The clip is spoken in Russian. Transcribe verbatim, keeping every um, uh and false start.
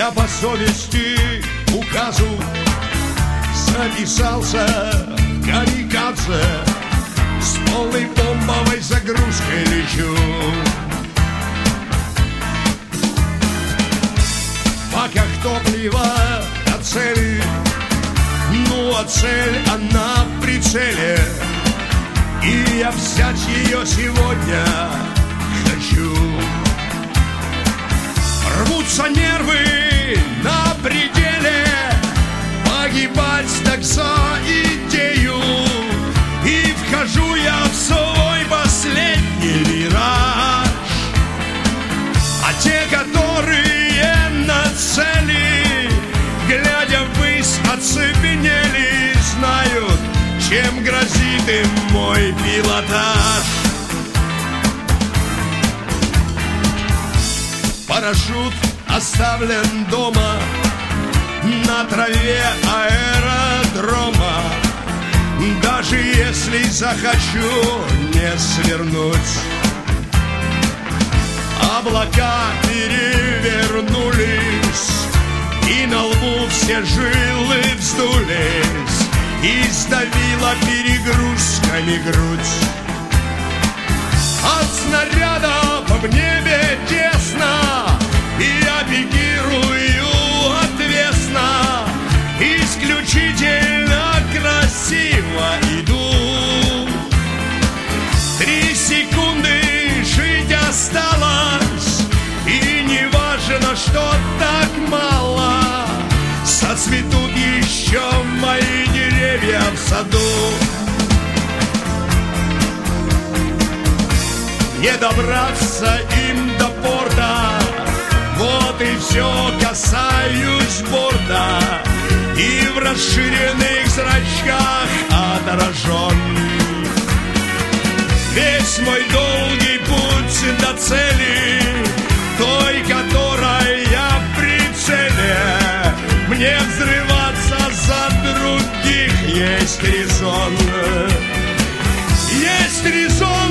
Я по совести указу записался камикадзе, с полной бомбовой загрузкой лечу. В баках топлива до цели, ну а цель она в прицеле, и я взять ее сегодня хочу. Рвутся нервы на пределе, погибать так за идею, и вхожу я в свой последний вираж. А те, которые на цели, глядя ввысь, оцепенели, знают, чем грозит им мой пилотаж. Парашют оставлен дома на траве аэродрома. Даже если захочу не свернуть, облака перевернулись, и на лбу все жилы вздулись, и сдавила перегрузками грудь. От снарядов в небе тесно, и я пикирую отвесно, исключительно красиво иду. Три секунды жить осталось, и не важно, что так мало, соцветут еще мои деревья в саду. Не добраться им до порта, вот и все, касаюсь борта, и в расширенных зрачках отражен весь мой долгий путь до цели, той, которой я в прицеле. Мне взрываться за других есть резон, есть резон.